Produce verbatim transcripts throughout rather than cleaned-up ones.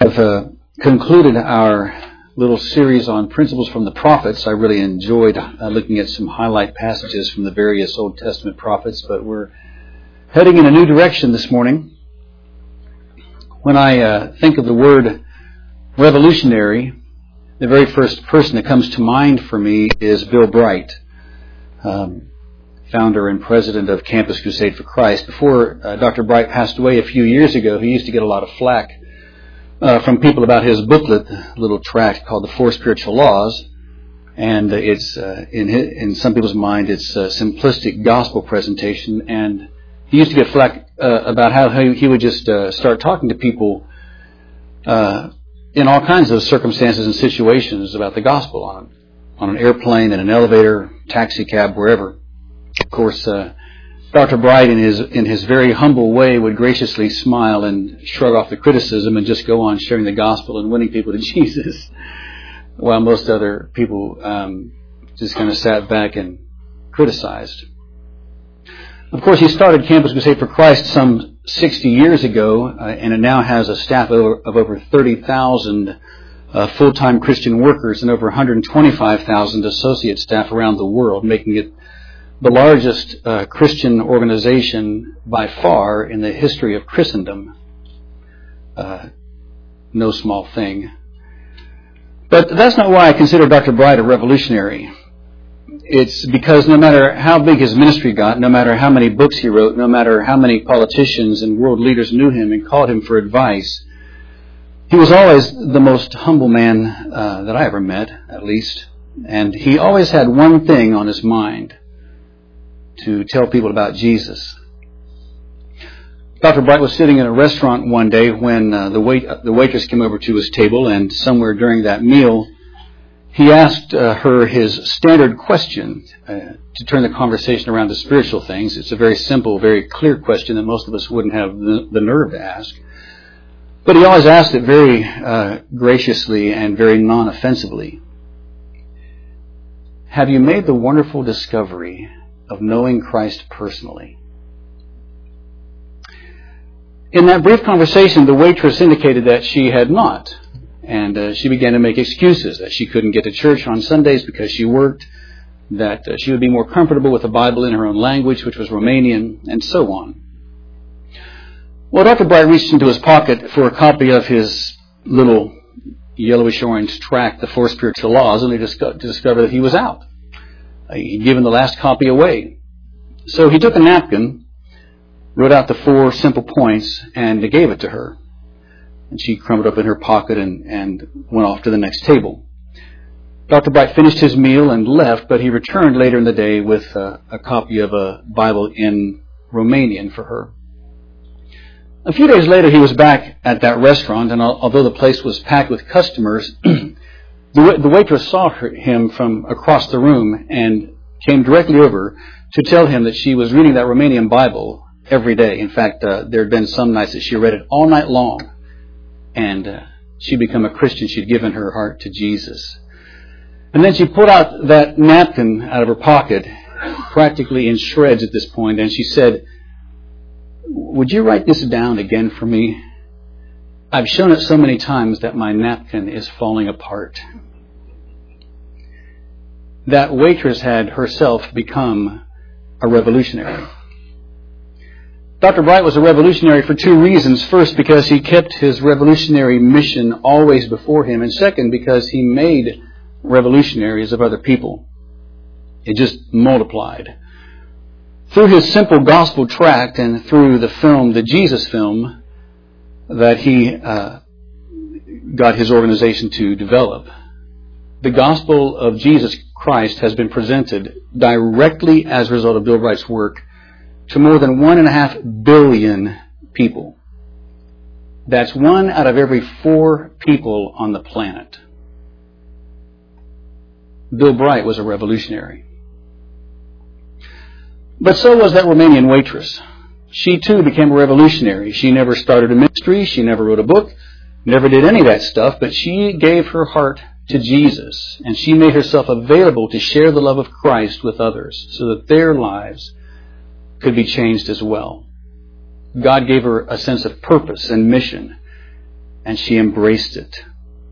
have uh, concluded our little series on principles from the prophets. I really enjoyed uh, looking at some highlight passages from the various Old Testament prophets, but we're heading in a new direction this morning. When I uh, think of the word revolutionary, the very first person that comes to mind for me is Bill Bright, um, founder and president of Campus Crusade for Christ. Before uh, Doctor Bright passed away a few years ago, he used to get a lot of flack uh, from people about his booklet, a little tract called The Four Spiritual Laws. And it's, uh, in his, in some people's mind, it's a simplistic gospel presentation. And he used to get flack uh, about how he, he would just uh, start talking to people uh, in all kinds of circumstances and situations about the gospel on, on an airplane, in an elevator, taxi cab, wherever. Of course, uh, Doctor Bright, in his in his very humble way, would graciously smile and shrug off the criticism and just go on sharing the gospel and winning people to Jesus, while most other people um, just kind of sat back and criticized. Of course, he started Campus Crusade for Christ some sixty years ago, uh, and it now has a staff of over, of over thirty thousand uh, full-time Christian workers and over one hundred twenty-five thousand associate staff around the world, making it the largest uh, Christian organization by far in the history of Christendom. Uh, no small thing. But that's not why I consider Doctor Bright a revolutionary. It's because no matter how big his ministry got, no matter how many books he wrote, no matter how many politicians and world leaders knew him and called him for advice, he was always the most humble man uh, that I ever met, at least. And he always had one thing on his mind: to tell people about Jesus. Doctor Bright was sitting in a restaurant one day when uh, the wait uh, the waitress came over to his table, and somewhere during that meal, he asked uh, her his standard question uh, to turn the conversation around to spiritual things. It's a very simple, very clear question that most of us wouldn't have the, the nerve to ask. But he always asked it very uh, graciously and very non-offensively. Have you made the wonderful discovery of knowing Christ personally? In that brief conversation, the waitress indicated that she had not. And uh, she began to make excuses, that she couldn't get to church on Sundays because she worked, that uh, she would be more comfortable with the Bible in her own language, which was Romanian, and so on. Well, Doctor Bright reached into his pocket for a copy of his little yellowish-orange tract, The Four Spiritual Laws, only to discover that he was out. He'd given the last copy away. So he took a napkin, wrote out the four simple points, and gave it to her. And she crumbled up in her pocket and, and went off to the next table. Doctor Bright finished his meal and left, but he returned later in the day with a, a copy of a Bible in Romanian for her. A few days later, he was back at that restaurant, and although the place was packed with customers, The, the waitress saw her, him from across the room and came directly over to tell him that she was reading that Romanian Bible every day. In fact, uh, there had been some nights that she read it all night long. And uh, she'd become a Christian. She'd given her heart to Jesus. And then she pulled out that napkin out of her pocket, practically in shreds at this point, and she said, "Would you write this down again for me? I've shown it so many times that my napkin is falling apart." That waitress had herself become a revolutionary. Doctor Bright was a revolutionary for two reasons. First, because he kept his revolutionary mission always before him. And second, because he made revolutionaries of other people. It just multiplied. Through his simple gospel tract and through the film, the Jesus film, that he uh, got his organization to develop, the gospel of Jesus Christ has been presented directly as a result of Bill Bright's work to more than one and a half billion people. That's one out of every four people on the planet. Bill Bright was a revolutionary. But so was that Romanian waitress. She too became a revolutionary. She never started a ministry. She never wrote a book. Never did any of that stuff. But she gave her heart to Jesus. And she made herself available to share the love of Christ with others so that their lives could be changed as well. God gave her a sense of purpose and mission. and she embraced it.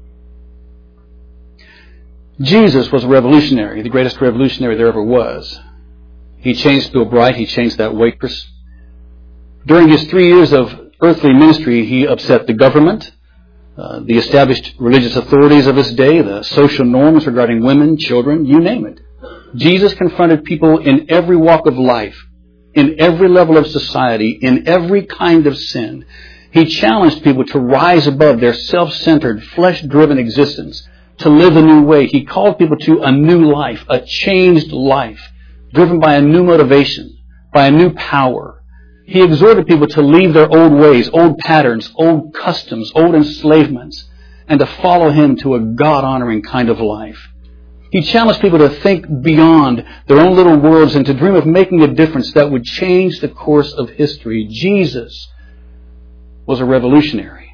Jesus was a revolutionary, the greatest revolutionary there ever was. He changed Bill Bright. He changed that waitress. During his three years of earthly ministry, he upset the government, uh, the established religious authorities of his day, the social norms regarding women, children, you name it. Jesus confronted people in every walk of life, in every level of society, in every kind of sin. He challenged people to rise above their self-centered, flesh-driven existence, to live a new way. He called people to a new life, a changed life, driven by a new motivation, by a new power. He exhorted people to leave their old ways, old patterns, old customs, old enslavements, and to follow Him to a God-honoring kind of life. He challenged people to think beyond their own little worlds and to dream of making a difference that would change the course of history. Jesus was a revolutionary.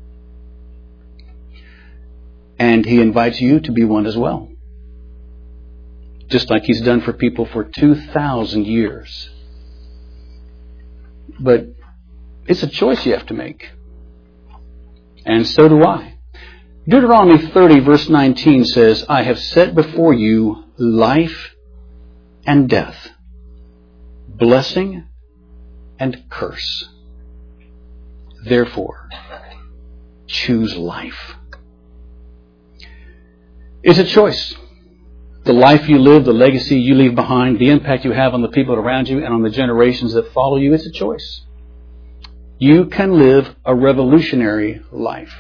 And He invites you to be one as well. Just like He's done for people for two thousand years. But it's a choice you have to make. And so do I. Deuteronomy thirty verse nineteen says, I have set before you life and death, blessing and curse. Therefore, choose life. It's a choice. The life you live, the legacy you leave behind, the impact you have on the people around you and on the generations that follow you, it's a choice. You can live a revolutionary life.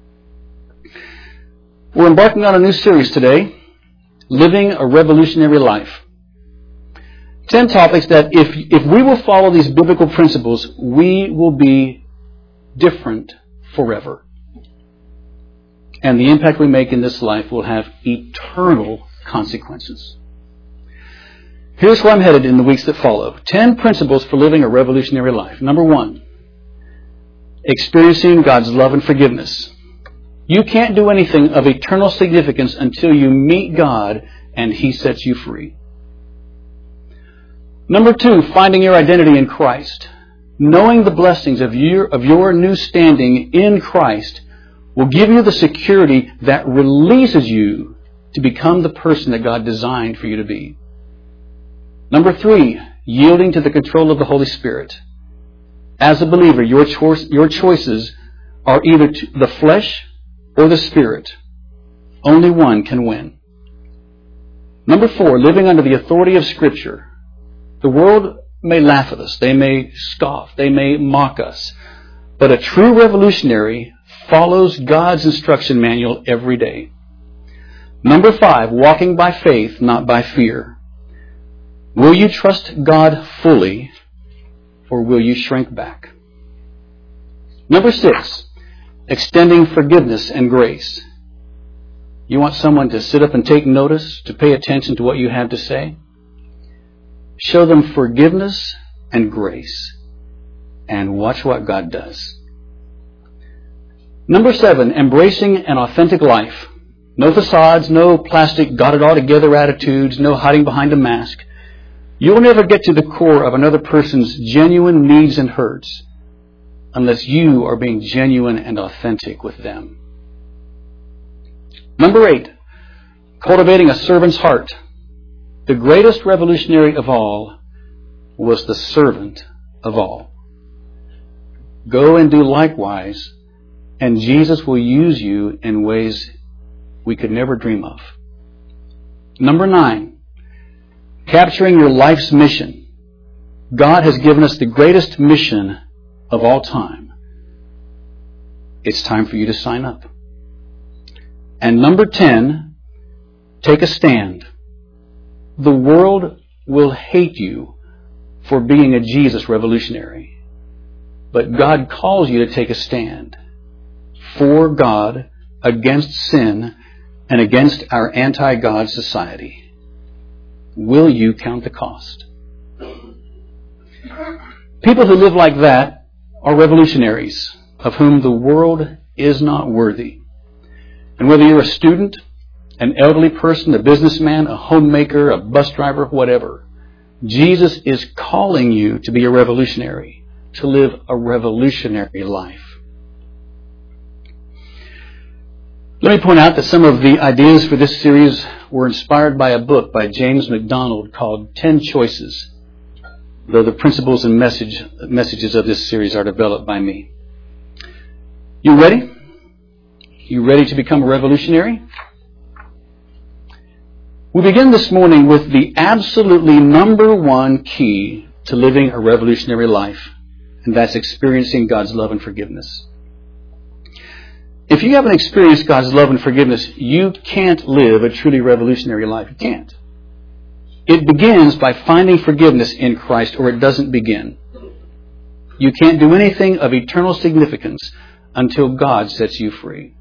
We're embarking on a new series today, Living a Revolutionary Life. Ten topics that if, if we will follow these biblical principles, we will be different forever. And the impact we make in this life will have eternal consequences. Here's where I'm headed in the weeks that follow. Ten principles for living a revolutionary life. Number one, experiencing God's love and forgiveness. You can't do anything of eternal significance until you meet God and He sets you free. Number two, finding your identity in Christ. Knowing the blessings of your, of your new standing in Christ will give you the security that releases you to become the person that God designed for you to be. Number three, yielding to the control of the Holy Spirit. As a believer, your choice, your choices are either to the flesh or the Spirit. Only one can win. Number four, living under the authority of Scripture. The world may laugh at us. They may scoff. They may mock us. But a true revolutionary follows God's instruction manual every day. Number five, walking by faith, not by fear. Will you trust God fully, or will you shrink back? Number six, extending forgiveness and grace. You want someone to sit up and take notice, to pay attention to what you have to say? Show them forgiveness and grace, and watch what God does. Number seven, embracing an authentic life. No facades, no plastic got-it-all-together attitudes, no hiding behind a mask. You'll never get to the core of another person's genuine needs and hurts unless you are being genuine and authentic with them. Number eight, cultivating a servant's heart. The greatest revolutionary of all was the servant of all. Go and do likewise, and Jesus will use you in ways we could never dream of. Number nine, capturing your life's mission. God has given us the greatest mission of all time. It's time for you to sign up. And number ten, take a stand. The world will hate you for being a Jesus revolutionary. But God calls you to take a stand for God, against sin, and against our anti-God society. Will you count the cost? People who live like that are revolutionaries, of whom the world is not worthy. And whether you're a student, an elderly person, a businessman, a homemaker, a bus driver, whatever, Jesus is calling you to be a revolutionary, to live a revolutionary life. Let me point out that some of the ideas for this series were inspired by a book by James MacDonald called Ten Choices, though the principles and message, messages of this series are developed by me. You ready? You ready to become a revolutionary? We begin this morning with the absolutely number one key to living a revolutionary life, and that's experiencing God's love and forgiveness. If you haven't experienced God's love and forgiveness, you can't live a truly revolutionary life. You can't. It begins by finding forgiveness in Christ, or it doesn't begin. You can't do anything of eternal significance until God sets you free.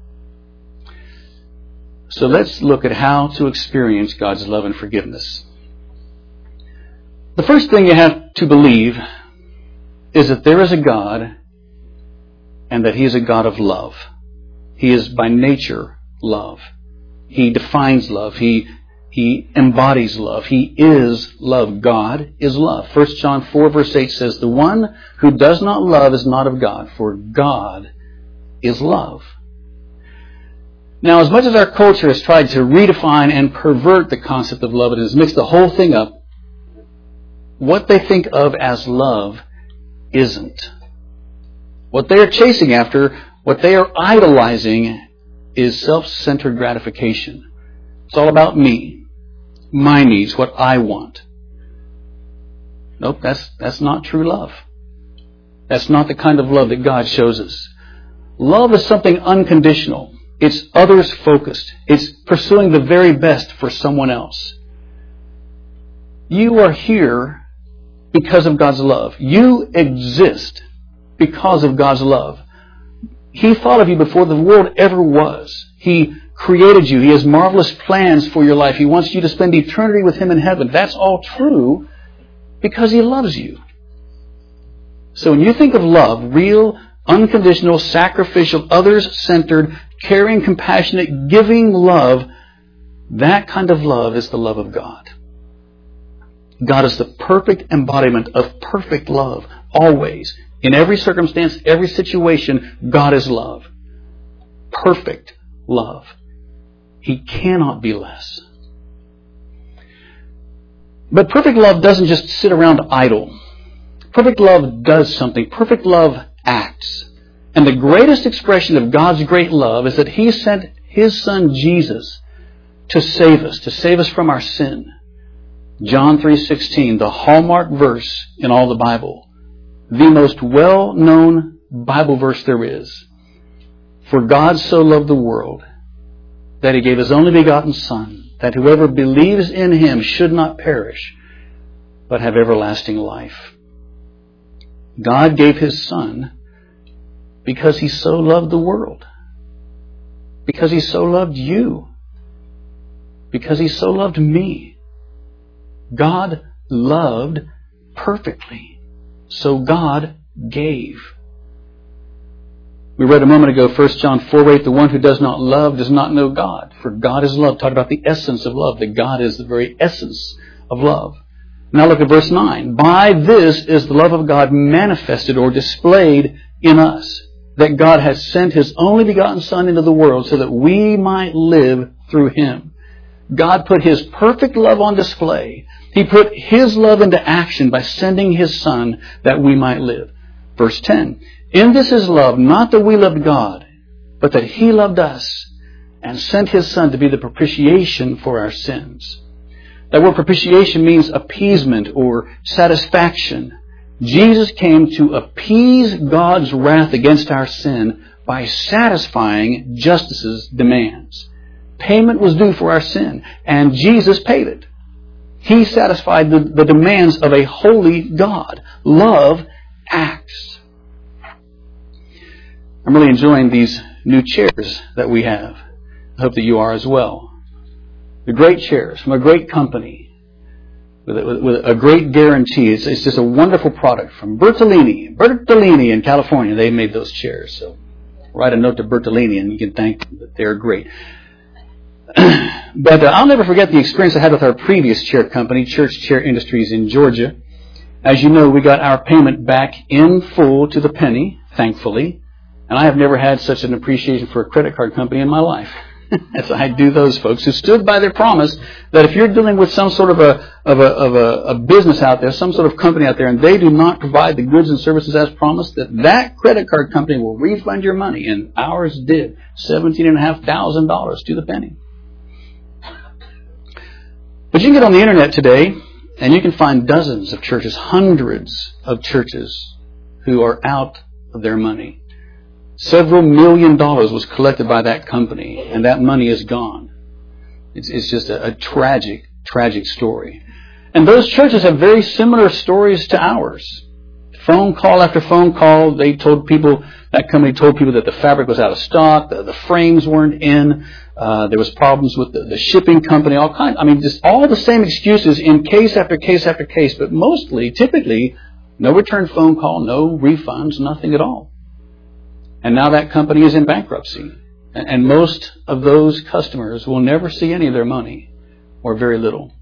So let's look at how to experience God's love and forgiveness. The first thing you have to believe is that there is a God and that He is a God of love. He is by nature love. He defines love. He, he embodies love. He is love. God is love. First John four verse eight says, "The one who does not love is not of God, for God is love." Now, as much as our culture has tried to redefine and pervert the concept of love, it has mixed the whole thing up. What they think of as love isn't. What they are chasing after, what they are idolizing, is self-centered gratification. It's all about me, my needs, what I want. Nope, that's, that's not true love. That's not the kind of love that God shows us. Love is something unconditional. It's others-focused. It's pursuing the very best for someone else. You are here because of God's love. You exist because of God's love. He thought of you before the world ever was. He created you. He has marvelous plans for your life. He wants you to spend eternity with Him in heaven. That's all true because He loves you. So when you think of love, real, unconditional, sacrificial, others-centered, caring, compassionate, giving love, that kind of love is the love of God. God is the perfect embodiment of perfect love, always. In every circumstance, every situation, God is love. Perfect love. He cannot be less. But perfect love doesn't just sit around idle. Perfect love does something. Perfect love acts. And the greatest expression of God's great love is that He sent His Son Jesus to save us, to save us from our sin. John three sixteen, the hallmark verse in all the Bible. The most well-known Bible verse there is. For God so loved the world that He gave His only begotten Son, that whoever believes in Him should not perish, but have everlasting life. God gave His Son because He so loved the world. Because He so loved you. Because He so loved me. God loved perfectly. So God gave. We read a moment ago, First John four eight, the one who does not love does not know God. For God is love. Talk about the essence of love. That God is the very essence of love. Now look at verse nine. By this is the love of God manifested or displayed in us, that God has sent His only begotten Son into the world so that we might live through Him. God put His perfect love on display. He put His love into action by sending His Son that we might live. Verse ten. In this is love, not that we loved God, but that He loved us and sent His Son to be the propitiation for our sins. That word propitiation means appeasement or satisfaction. Jesus came to appease God's wrath against our sin by satisfying justice's demands. Payment was due for our sin, and Jesus paid it. He satisfied the, the demands of a holy God. Love acts. I'm really enjoying these new chairs that we have. I hope that you are as well. They're great chairs from a great company with a, with a great guarantee. It's, it's just a wonderful product from Bertolini. Bertolini in California. They made those chairs. So write a note to Bertolini and you can thank them that they're great. But uh, I'll never forget the experience I had with our previous chair company, Church Chair Industries in Georgia. As you know, we got our payment back in full to the penny, thankfully. And I have never had such an appreciation for a credit card company in my life. As I do those folks who stood by their promise that if you're dealing with some sort of a of a of a, a business out there, some sort of company out there, and they do not provide the goods and services as promised, that that credit card company will refund your money, and ours did, seventeen and a half thousand dollars to the penny. But you can get on the internet today, and you can find dozens of churches, hundreds of churches, who are out of their money. Several million dollars was collected by that company, and that money is gone. It's, it's just a, a tragic, tragic story. And those churches have very similar stories to ours. Phone call after phone call, they told people, that company told people that the fabric was out of stock, the, the frames weren't in, uh, there was problems with the, the shipping company, all kinds. I mean, just all the same excuses in case after case after case, but mostly, typically, no return phone call, no refunds, nothing at all. And now that company is in bankruptcy. And most of those customers will never see any of their money, or very little.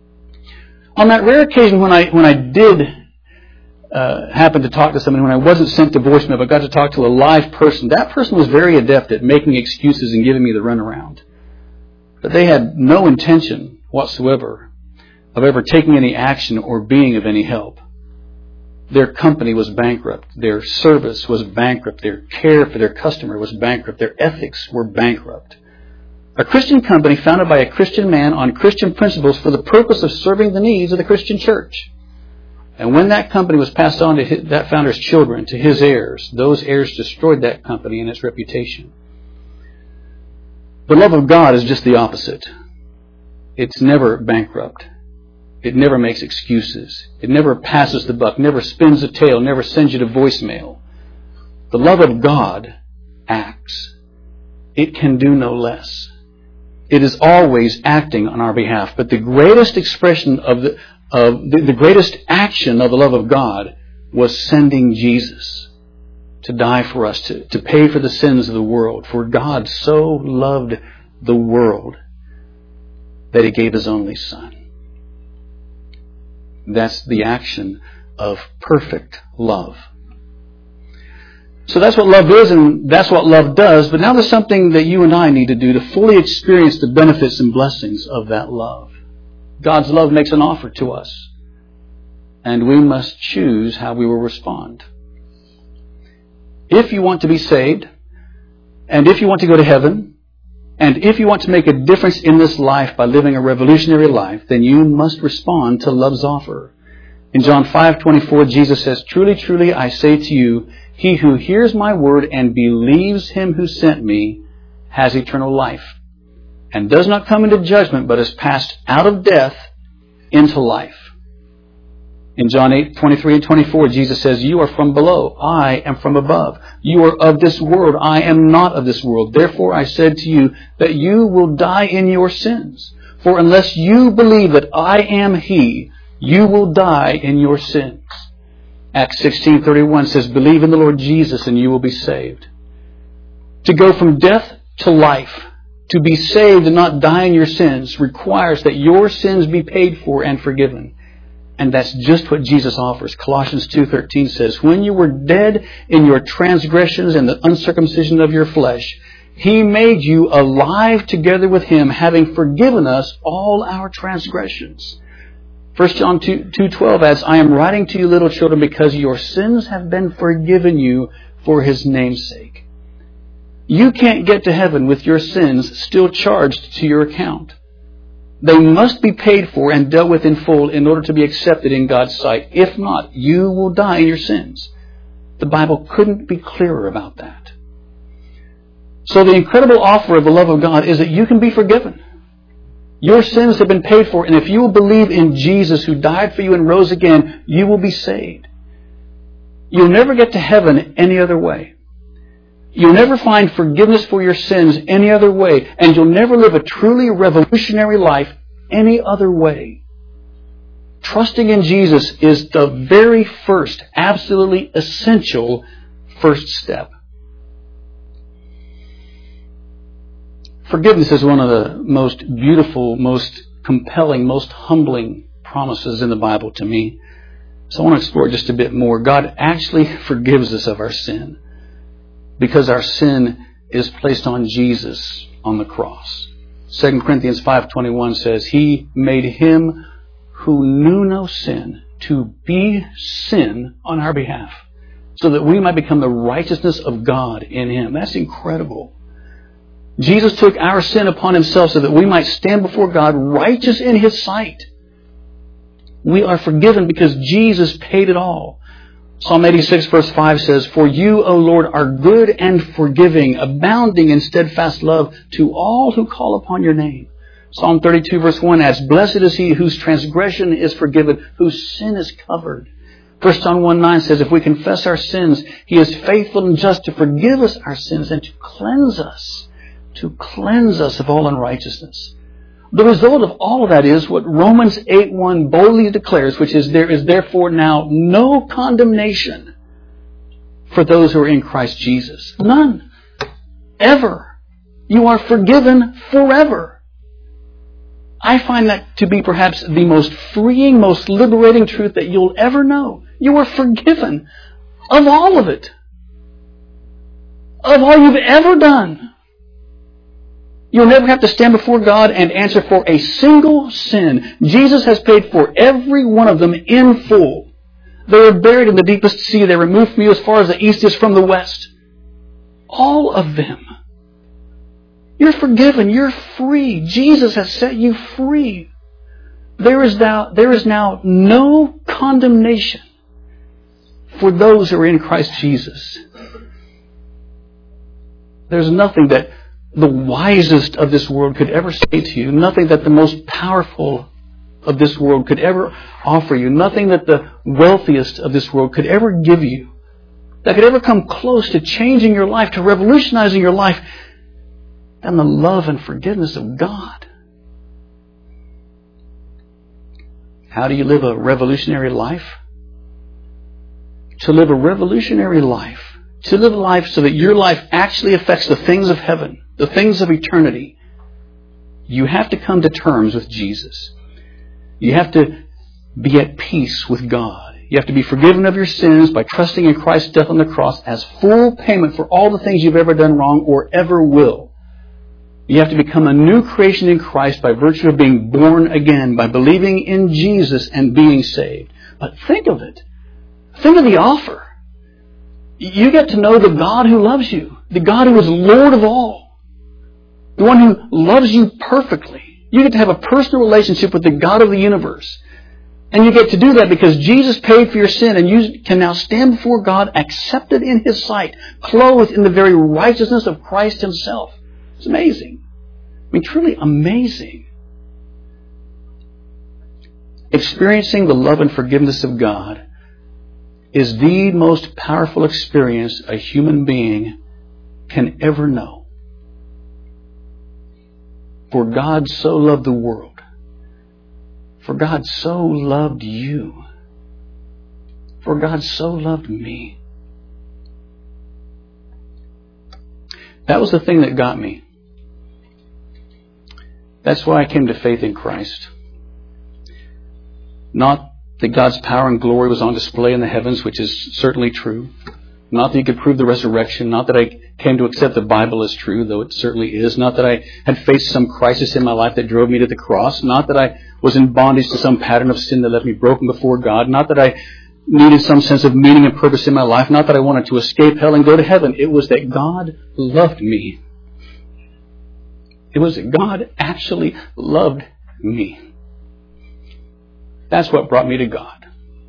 On that rare occasion when I when I did uh, happen to talk to somebody, when I wasn't sent to voicemail, but got to talk to a live person, that person was very adept at making excuses and giving me the runaround. But they had no intention whatsoever of ever taking any action or being of any help. Their company was bankrupt. Their service was bankrupt. Their care for their customer was bankrupt. Their ethics were bankrupt. A Christian company founded by a Christian man on Christian principles for the purpose of serving the needs of the Christian church. And when that company was passed on to his, that founder's children, to his heirs, those heirs destroyed that company and its reputation. The love of God is just the opposite. It's never bankrupt. It never makes excuses. It never passes the buck, never spins a tale, never sends you to voicemail. The love of God acts. It can do no less. It is always acting on our behalf. But the greatest expression of the, of the, the greatest action of the love of God was sending Jesus to die for us, to, to pay for the sins of the world. For God so loved the world that He gave His only Son. That's the action of perfect love. So that's what love is, and that's what love does. But now there's something that you and I need to do to fully experience the benefits and blessings of that love. God's love makes an offer to us, and we must choose how we will respond. If you want to be saved, and if you want to go to heaven, and if you want to make a difference in this life by living a revolutionary life, then you must respond to love's offer. In John five twenty-four, Jesus says, "Truly, truly, I say to you, he who hears my word and believes Him who sent me has eternal life, and does not come into judgment, but is passed out of death into life." In John eight twenty-three and twenty-four, Jesus says, "You are from below, I am from above. You are of this world, I am not of this world. Therefore I said to you that you will die in your sins. For unless you believe that I am He, you will die in your sins." Acts sixteen thirty-one says, "Believe in the Lord Jesus and you will be saved." To go from death to life, to be saved and not die in your sins, requires that your sins be paid for and forgiven. And that's just what Jesus offers. Colossians two thirteen says, "When you were dead in your transgressions and the uncircumcision of your flesh, He made you alive together with Him, having forgiven us all our transgressions." First John two twelve adds, "I am writing to you, little children, because your sins have been forgiven you for His name's sake." You can't get to heaven with your sins still charged to your account. They must be paid for and dealt with in full in order to be accepted in God's sight. If not, you will die in your sins. The Bible couldn't be clearer about that. So the incredible offer of the love of God is that you can be forgiven. Your sins have been paid for, and if you will believe in Jesus who died for you and rose again, you will be saved. You'll never get to heaven any other way. You'll never find forgiveness for your sins any other way, and you'll never live a truly revolutionary life any other way. Trusting in Jesus is the very first, absolutely essential first step. Forgiveness is one of the most beautiful, most compelling, most humbling promises in the Bible to me. So I want to explore it just a bit more. God actually forgives us of our sin, because our sin is placed on Jesus on the cross. Second Corinthians five twenty-one says, He made Him who knew no sin to be sin on our behalf, so that we might become the righteousness of God in Him. That's incredible. Jesus took our sin upon Himself so that we might stand before God righteous in His sight. We are forgiven because Jesus paid it all. Psalm eighty-six verse five says, For you, O Lord, are good and forgiving, abounding in steadfast love to all who call upon your name. Psalm thirty-two verse one adds, Blessed is he whose transgression is forgiven, whose sin is covered. First John one nine says, If we confess our sins, He is faithful and just to forgive us our sins and to cleanse us, to cleanse us of all unrighteousness. The result of all of that is what Romans eight one boldly declares, which is, There is therefore now no condemnation for those who are in Christ Jesus. None. Ever. You are forgiven forever. I find that to be perhaps the most freeing, most liberating truth that you'll ever know. You are forgiven of all of it. Of all you've ever done. You'll never have to stand before God and answer for a single sin. Jesus has paid for every one of them in full. They are buried in the deepest sea. They are removed from you as far as the east is from the west. All of them. You're forgiven. You're free. Jesus has set you free. There is now, there is now no condemnation for those who are in Christ Jesus. There's nothing that the wisest of this world could ever say to you. Nothing that the most powerful of this world could ever offer you. Nothing that the wealthiest of this world could ever give you that could ever come close to changing your life, to revolutionizing your life, and the love and forgiveness of God. How do you live a revolutionary life? To live a revolutionary life, to live a life so that your life actually affects the things of heaven, the things of eternity, you have to come to terms with Jesus. You have to be at peace with God. You have to be forgiven of your sins by trusting in Christ's death on the cross as full payment for all the things you've ever done wrong or ever will. You have to become a new creation in Christ by virtue of being born again, by believing in Jesus and being saved. But think of it. Think of the offer. You get to know the God who loves you, the God who is Lord of all, the one who loves you perfectly. You get to have a personal relationship with the God of the universe. And you get to do that because Jesus paid for your sin, and you can now stand before God accepted in His sight, clothed in the very righteousness of Christ Himself. It's amazing. I mean, truly amazing. Experiencing the love and forgiveness of God is the most powerful experience a human being can ever know. For God so loved the world. For God so loved you. For God so loved me. That was the thing that got me. That's why I came to faith in Christ. Not that God's power and glory was on display in the heavens, which is certainly true. Not that He could prove the resurrection. Not that I came to accept the Bible as true, though it certainly is. Not that I had faced some crisis in my life that drove me to the cross. Not that I was in bondage to some pattern of sin that left me broken before God. Not that I needed some sense of meaning and purpose in my life. Not that I wanted to escape hell and go to heaven. It was that God loved me. It was that God actually loved me. That's what brought me to God.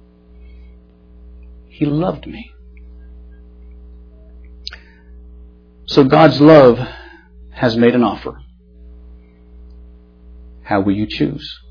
He loved me. So God's love has made an offer. How will you choose?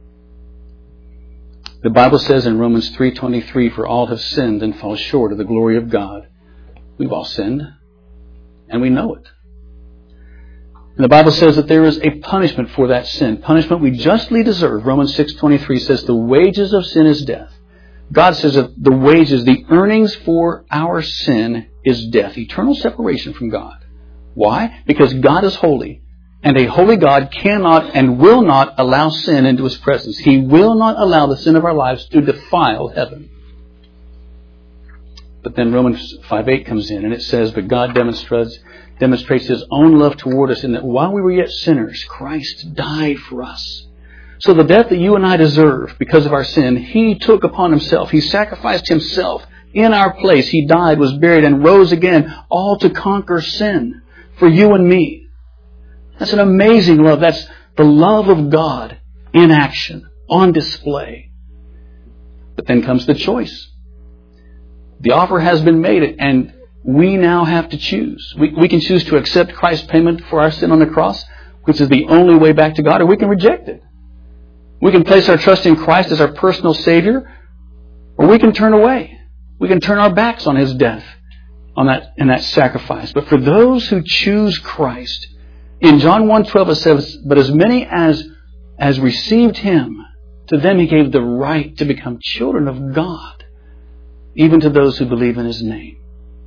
The Bible says in Romans three twenty-three, for all have sinned and fall short of the glory of God. We've all sinned, and we know it. And the Bible says that there is a punishment for that sin. Punishment we justly deserve. Romans six twenty-three says the wages of sin is death. God says that the wages, the earnings for our sin is death. Eternal separation from God. Why? Because God is holy. And a holy God cannot and will not allow sin into His presence. He will not allow the sin of our lives to defile heaven. But then Romans five eight comes in and it says, but God demonstrates demonstrates His own love toward us in that while we were yet sinners, Christ died for us. So the death that you and I deserve because of our sin, He took upon Himself. He sacrificed Himself in our place. He died, was buried, and rose again, all to conquer sin for you and me. That's an amazing love. That's the love of God in action, on display. But then comes the choice. The offer has been made, and we now have to choose. We, we can choose to accept Christ's payment for our sin on the cross, which is the only way back to God, or we can reject it. We can place our trust in Christ as our personal Savior, or we can turn away. We can turn our backs on His death, on that and that sacrifice. But for those who choose Christ, in John one twelve it says, "But as many as as received Him, to them He gave the right to become children of God, even to those who believe in His name."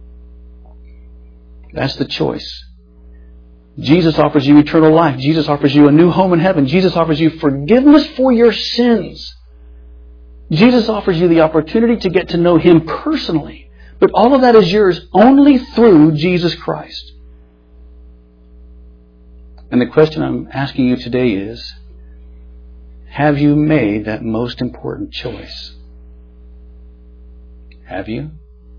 That's the choice. Jesus offers you eternal life. Jesus offers you a new home in heaven. Jesus offers you forgiveness for your sins. Jesus offers you the opportunity to get to know Him personally. But all of that is yours only through Jesus Christ. And the question I'm asking you today is, have you made that most important choice? Have you?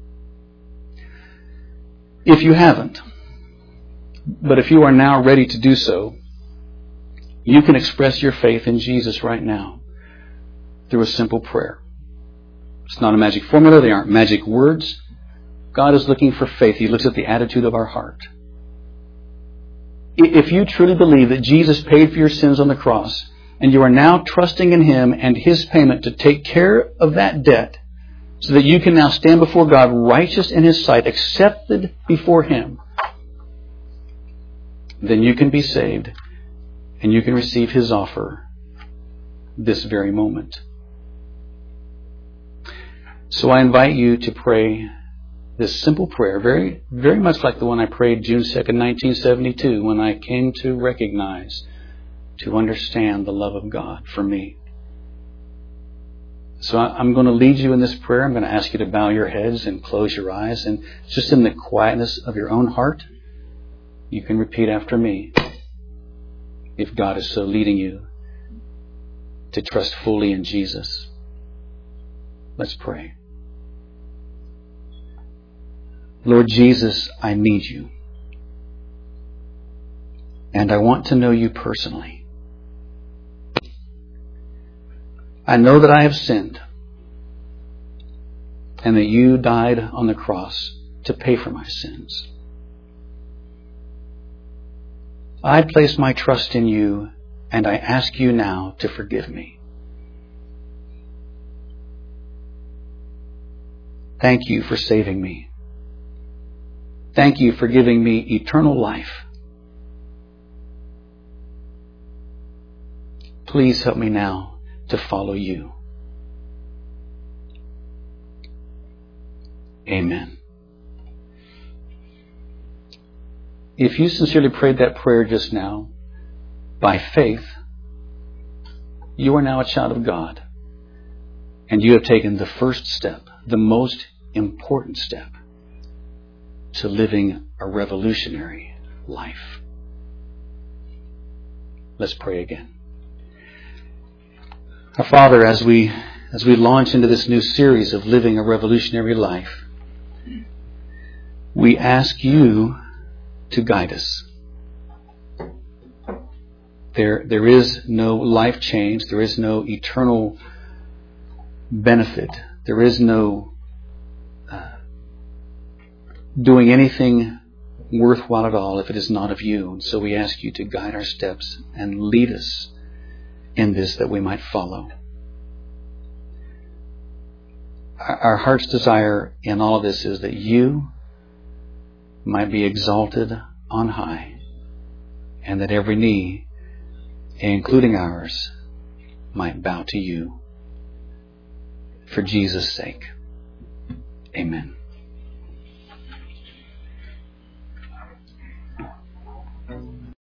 If you haven't, but if you are now ready to do so, you can express your faith in Jesus right now through a simple prayer. It's not a magic formula. They aren't magic words. God is looking for faith. He looks at the attitude of our heart. If you truly believe that Jesus paid for your sins on the cross, and you are now trusting in Him and His payment to take care of that debt, so that you can now stand before God righteous in His sight, accepted before Him, then you can be saved and you can receive His offer this very moment. So I invite you to pray this simple prayer, very, very much like the one I prayed June second, nineteen seventy-two, when I came to recognize, to understand the love of God for me. So I'm going to lead you in this prayer. I'm going to ask you to bow your heads and close your eyes. And just in the quietness of your own heart, you can repeat after me, if God is so leading you to trust fully in Jesus. Let's pray. Lord Jesus, I need You. And I want to know You personally. I know that I have sinned and that You died on the cross to pay for my sins. I place my trust in You, and I ask You now to forgive me. Thank You for saving me. Thank You for giving me eternal life. Please help me now to follow You. Amen. If you sincerely prayed that prayer just now, by faith, you are now a child of God. And you have taken the first step, the most important step, to living a revolutionary life. Let's pray again. Our Father, as we as we launch into this new series of living a revolutionary life, we ask You to guide us. There, there is no life change. There is no eternal benefit. There is no uh, doing anything worthwhile at all if it is not of You. And so we ask You to guide our steps and lead us in this, that we might follow. Our heart's desire in all of this is that You might be exalted on high, and that every knee, including ours, might bow to You. For Jesus' sake. Amen.